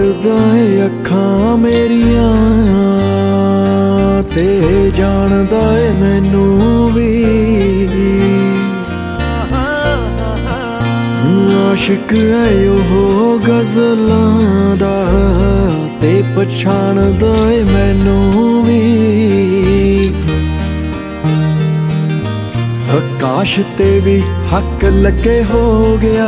ਵੇਖਦਾ ਏ ਅੱਖਾਂ ਮੇਰੀਆਂ ਤੇ ਜਾਣਦਾ ਏ ਮੈਨੂੰ ਵੀ। ਆਸ਼ਿਕ ਏ ਉਹ ਗਜ਼ਲਾਂ ਦਾ ਤੇ ਪਛਾਣਦਾ ਏ ਮੈਨੂੰ ਵੀ। ਆਕਾਸ਼ ਤੇ ਵੀ ਹੱਕ ਲੱਗੇ ਹੋ ਗਿਆ,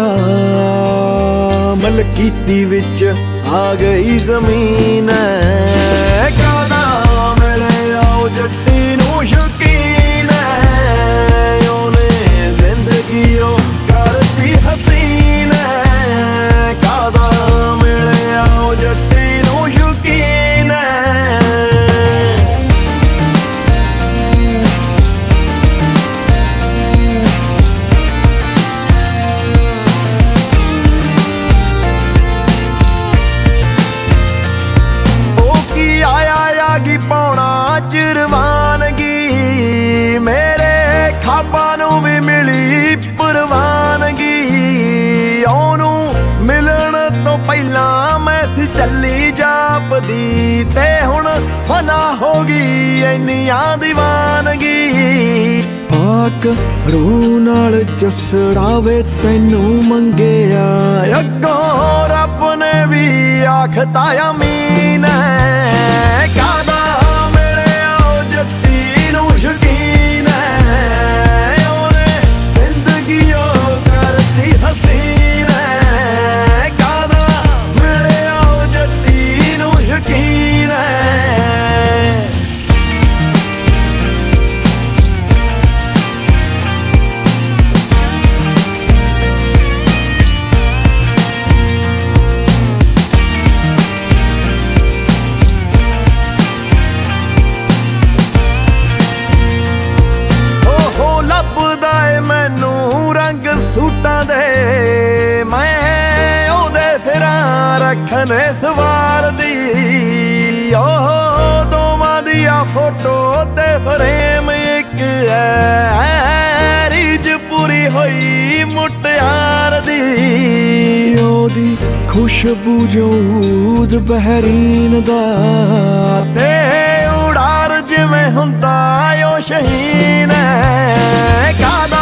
ਮਲਕੀਤੀ ਵਿੱਚ ਆ ਗਈ ਜ਼ਮੀਨ। ਕਾਹਦਾ ਮਿਲਿਆ ਉਹ ਜੱਟੀ ਨੂੰ ਸ਼ੌਕੀਨ, ਉਹਨੇ ਜ਼ਿੰਦਗੀ ਉਹ ਕਰਤੀ ਹਸੀਨ। ਕਾਹਦਾ ਮਿਲਿਆ ਉਹ ਜੱਟੀ ਨੂੰ ਸ਼ੌਕੀਨ। ਪਾਉਣਾ ਚਿਰਵਾਨਗੀ, ਮੇਰੇ ਖਾਬਾਂ ਨੂੰ ਵੀ ਮਿਲੀ ਪ੍ਰਵਾਨਗੀ। ਉਹਨੂੰ ਮਿਲਣ ਤੋਂ ਪਹਿਲਾਂ ਮੈਂ ਸੀ ਚੱਲੀ ਜਾਪਦੀ, ਤੇ ਹੁਣ ਫਨਾ ਹੋ ਗਈ ਇੰਨੀਆਂ ਦੀਵਾਨਗੀ। ਪਾਕ ਰੂਹ ਨਾਲ ਜਸੜਾਵੇ ਤੈਨੂੰ ਮੰਗਿਆ, ਅੱਗੋਂ ਰੱਬ ਨੇ ਵੀ ਆਖਤਾ ਅਮੀਨ। ਕਾਹਦਾ ਮਿਲਿਆ ਉਹ ਜੱਟੀ ਨੂੰ ਸ਼ੌਕੀਨ, ਉਹਨੇ ਜ਼ਿੰਦਗੀ ਉਹ ਕਰਤੀ ਹਸੀਨ। ਕਾਹਦਾ ਮਿਲਿਆ ਉਹ ਜੱਟੀ ਨੂੰ ਸ਼ੌਕੀਨ। ਮੈਨੂੰ ਰੰਗ ਸੂਟਾਂ ਦੇ ਮੈਂ ਉਹਦੇ ਫਿਰਾਂ ਰੱਖਣੇ ਸਵਾਰ ਦੀ। ਉਹ ਦੋਵਾਂ ਦੀਆਂ ਫੋਟੋ ਤੇ ਫਰੇਮ ਇੱਕ ਐ, ਰੀਝ ਪੂਰੀ ਹੋਈ ਮੁਟਿਆਰ ਦੀ। ਉਹਦੀ ਖੁਸ਼ਬੂ ਜੂਦ ਬਹਿਰੀਨ ਦਾ, ਤੇ ਉਡਾਰ ਜਿਵੇਂ ਹੁੰਦਾ ਉਹ ਸ਼ਹੀਨ। ਕਾਹਦਾ